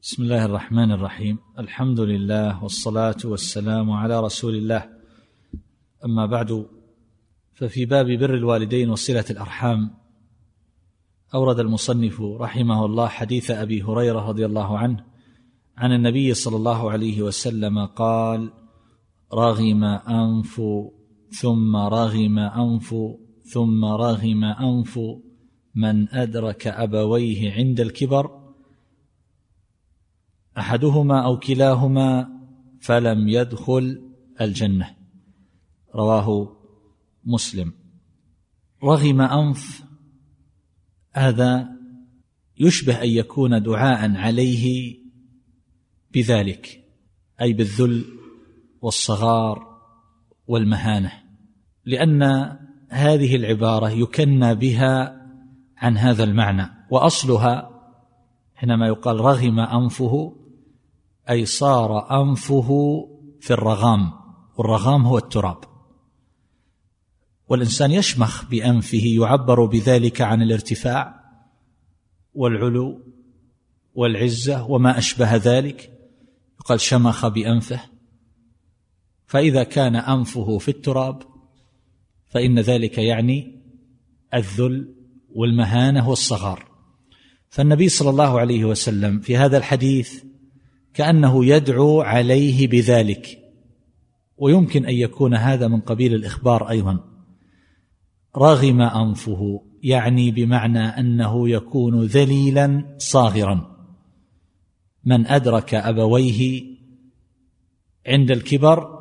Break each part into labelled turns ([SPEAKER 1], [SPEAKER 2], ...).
[SPEAKER 1] بسم الله الرحمن الرحيم. الحمد لله والصلاة والسلام على رسول الله. أما بعد، ففي باب بر الوالدين وصلة الأرحام أورد المصنف رحمه الله حديث أبي هريرة رضي الله عنه عن النبي صلى الله عليه وسلم قال: رغم أنف ثم رغم أنف ثم رغم أنف من أدرك أبويه عند الكبر أحدهما أو كلاهما فلم يدخل الجنة. رواه مسلم. رغم أنف هذا يشبه أن يكون دعاء عليه بذلك، أي بالذل والصغار والمهانة، لأن هذه العبارة يكنى بها عن هذا المعنى، وأصلها حينما يقال رغم أنفه أي صار أنفه في الرغام، والرغام هو التراب، والإنسان يشمخ بأنفه، يعبر بذلك عن الارتفاع والعلو والعزة وما أشبه ذلك، يقال شمخ بأنفه. فإذا كان أنفه في التراب فإن ذلك يعني الذل والمهانة والصغار. فالنبي صلى الله عليه وسلم في هذا الحديث كأنه يدعو عليه بذلك، ويمكن أن يكون هذا من قبيل الإخبار أيضا. رغم أنفه يعني بمعنى أنه يكون ذليلا صاغرا. من أدرك أبويه عند الكبر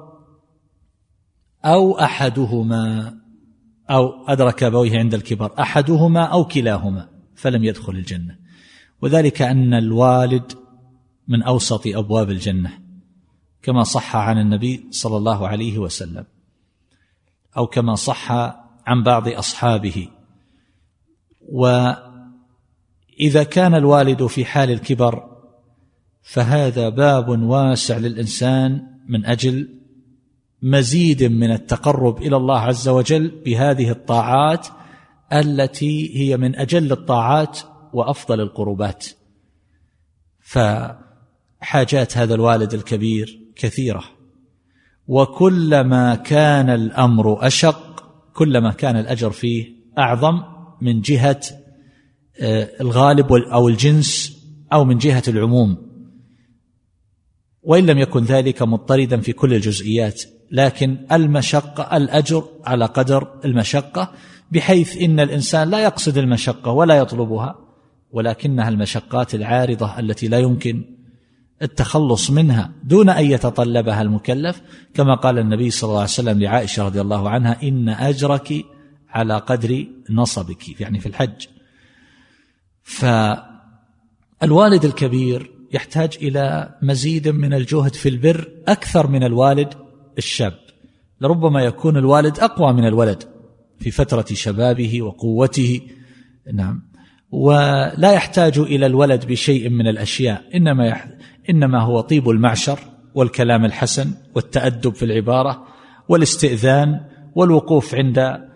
[SPEAKER 1] أو أحدهما، أو أدرك أبويه عند الكبر أحدهما أو كلاهما فلم يدخل الجنة. وذلك أن الوالد من أوسط أبواب الجنة، كما صح عن النبي صلى الله عليه وسلم، أو كما صح عن بعض أصحابه. وإذا كان الوالد في حال الكبر فهذا باب واسع للإنسان من أجل مزيد من التقرب إلى الله عز وجل بهذه الطاعات التي هي من أجل الطاعات وأفضل القربات. فحاجات هذا الوالد الكبير كثيرة، وكلما كان الأمر أشق كلما كان الأجر فيه أعظم، من جهة الغالب أو الجنس أو من جهة العموم، وإن لم يكن ذلك مضطردا في كل الجزئيات، لكن المشقة الأجر على قدر المشقة، بحيث إن الإنسان لا يقصد المشقة ولا يطلبها، ولكنها المشقات العارضة التي لا يمكن التخلص منها دون أن يتطلبها المكلف، كما قال النبي صلى الله عليه وسلم لعائشة رضي الله عنها: إن أجرك على قدر نصبك، يعني في الحج. فالوالد الكبير يحتاج إلى مزيد من الجهد في البر أكثر من الوالد الشاب. لربما يكون الوالد أقوى من الولد في فترة شبابه وقوته، نعم، ولا يحتاج إلى الولد بشيء من الأشياء، إنما هو طيب المعشر والكلام الحسن والتأدب في العبارة والاستئذان والوقوف عند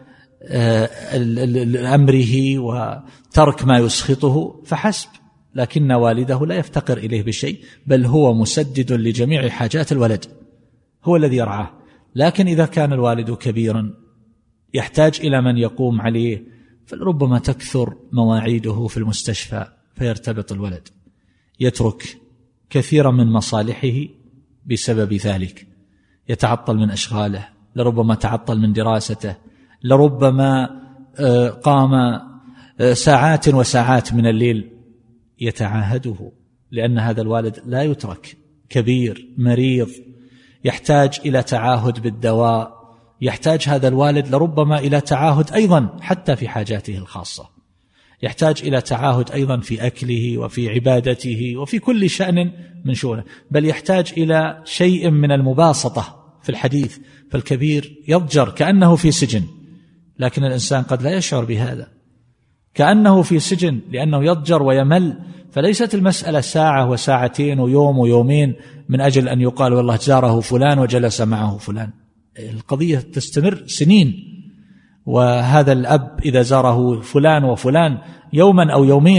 [SPEAKER 1] أمره وترك ما يسخطه فحسب. لكن والده لا يفتقر إليه بشيء، بل هو مسدد لجميع حاجات الولد، هو الذي يرعاه. لكن إذا كان الوالد كبيرا يحتاج إلى من يقوم عليه، فربما تكثر مواعيده في المستشفى فيرتبط الولد، يترك كثيرا من مصالحه بسبب ذلك، يتعطل من أشغاله، لربما تعطل من دراسته، لربما قام ساعات وساعات من الليل يتعاهده، لأن هذا الوالد لا يترك، كبير مريض يحتاج إلى تعاهد بالدواء، يحتاج هذا الوالد لربما إلى تعاهد أيضا حتى في حاجاته الخاصة، يحتاج إلى تعاهد أيضا في أكله وفي عبادته وفي كل شأن من شؤونه، بل يحتاج إلى شيء من المباسطة في الحديث. فالكبير يضجر كأنه في سجن، لكن الإنسان قد لا يشعر بهذا، كأنه في سجن لأنه يضجر ويمل. فليست المسألة ساعة وساعتين ويوم ويومين من أجل أن يقال والله زاره فلان وجلس معه فلان، القضية تستمر سنين. وهذا الأب إذا زاره فلان وفلان يوما أو يومين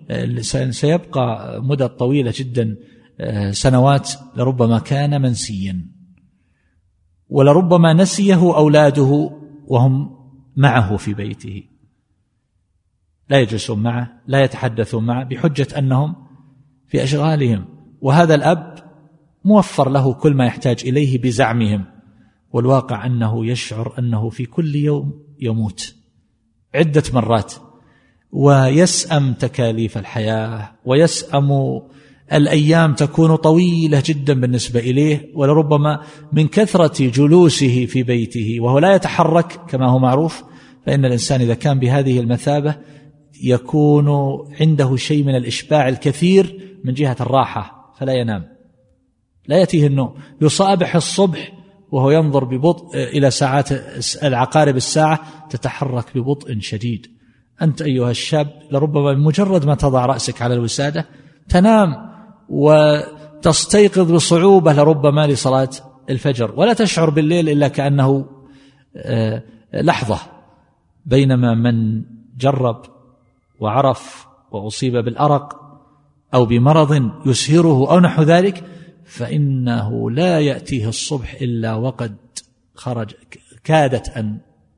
[SPEAKER 1] سيبقى مدة طويلة جدا، سنوات، لربما كان منسيا، ولربما نسيه أولاده وهم معه في بيته، لا يجلسون معه، لا يتحدثون معه، بحجة أنهم في أشغالهم. وهذا الأب موفر له كل ما يحتاج إليه بزعمهم، والواقع أنه يشعر أنه في كل يوم يموت عدة مرات، ويسأم تكاليف الحياة، ويسأم الأيام تكون طويلة جدا بالنسبة إليه، ولربما من كثرة جلوسه في بيته وهو لا يتحرك كما هو معروف، فإن الإنسان إذا كان بهذه المثابة يكون عنده شيء من الإشباع الكثير من جهة الراحة، فلا ينام، لا يأتيه النوم، يصابح الصبح وهو ينظر ببطء إلى ساعات العقارب، الساعة تتحرك ببطء شديد. أنت أيها الشاب لربما بمجرد ما تضع رأسك على الوسادة تنام وتستيقظ بصعوبة لربما لصلاة الفجر، ولا تشعر بالليل إلا كأنه لحظة، بينما من جرب وعرف وأصيب بالأرق أو بمرض يسهره أو نحو ذلك فإنه لا يأتيه الصبح إلا وقد كادت أن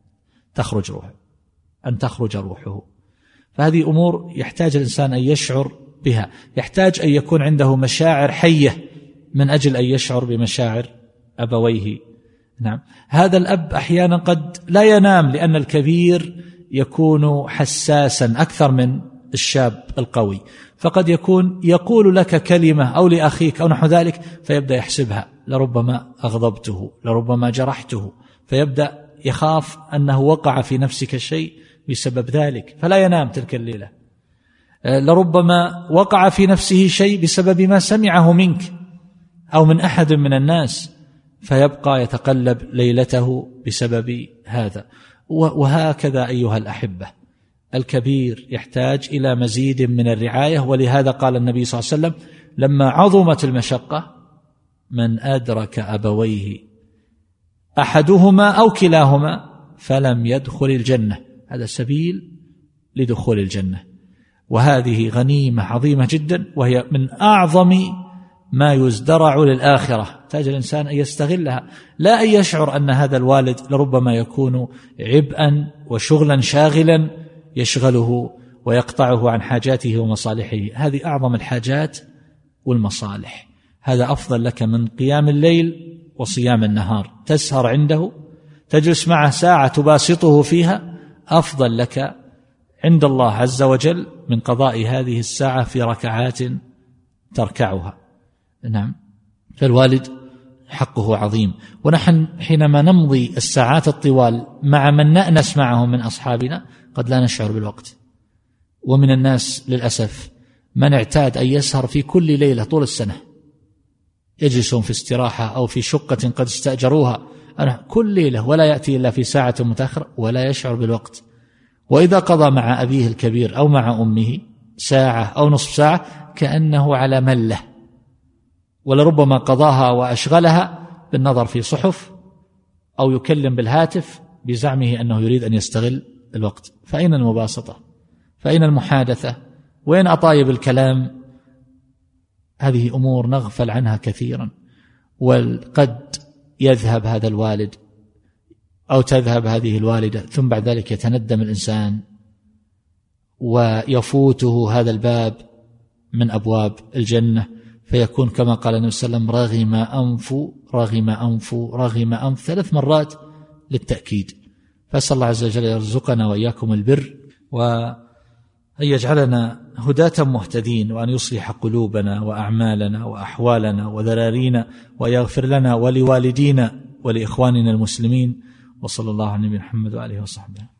[SPEAKER 1] تخرج روحه. فهذه أمور يحتاج الإنسان أن يشعر بها، يحتاج أن يكون عنده مشاعر حية من أجل أن يشعر بمشاعر أبويه. نعم، هذا الأب أحيانا قد لا ينام لأن الكبير يكون حساسا أكثر من الشاب القوي، فقد يكون يقول لك كلمة أو لأخيك أو نحو ذلك فيبدأ يحسبها، لربما أغضبته، لربما جرحته، فيبدأ يخاف أنه وقع في نفسك شيء بسبب ذلك فلا ينام تلك الليلة. لربما وقع في نفسه شيء بسبب ما سمعه منك أو من أحد من الناس فيبقى يتقلب ليلته بسبب هذا. وهكذا أيها الأحبة، الكبير يحتاج إلى مزيد من الرعاية، ولهذا قال النبي صلى الله عليه وسلم لما عظمت المشقة من أدرك أبويه أحدهما أو كلاهما فلم يدخل الجنة، هذا سبيل لدخول الجنة. وهذه غنيمة عظيمة جدا، وهي من أعظم ما يزدرع للآخرة، يحتاج الإنسان أن يستغلها، لا أن يشعر أن هذا الوالد لربما يكون عبئا وشغلا شاغلا يشغله ويقطعه عن حاجاته ومصالحه. هذه أعظم الحاجات والمصالح، هذا أفضل لك من قيام الليل وصيام النهار. تسهر عنده، تجلس معه ساعة تباسطه فيها، أفضل لك عند الله عز وجل من قضاء هذه الساعة في ركعات تركعها. نعم، فالوالد حقه عظيم. ونحن حينما نمضي الساعات الطوال مع من نأنس معهم من أصحابنا قد لا نشعر بالوقت. ومن الناس للأسف من اعتاد أن يسهر في كل ليلة طول السنة، يجلسون في استراحة أو في شقة قد استأجروها كل ليلة، ولا يأتي إلا في ساعة متأخرة ولا يشعر بالوقت. وإذا قضى مع أبيه الكبير أو مع أمه ساعة أو نصف ساعة كأنه على ملة، ولربما قضاها وأشغلها بالنظر في صحف أو يكلم بالهاتف بزعمه أنه يريد أن يستغل الوقت. فأين المباسطة؟ فأين المحادثة؟ وين أطايب الكلام؟ هذه أمور نغفل عنها كثيرا، وقد يذهب هذا الوالد أو تذهب هذه الوالدة، ثم بعد ذلك يتندم الإنسان ويفوته هذا الباب من أبواب الجنة، فيكون كما قال النبي صلى الله عليه وسلم رغم أنف رغم أنف رغم أنف 3 مرات للتأكيد. فأسأل الله عز وجل يرزقنا وإياكم البر، وأن يجعلنا هداة مهتدين، وأن يصلح قلوبنا وأعمالنا وأحوالنا وذرارينا، ويغفر لنا ولوالدينا ولإخواننا المسلمين. وصلى الله على نبينا محمد وآله وصحبه.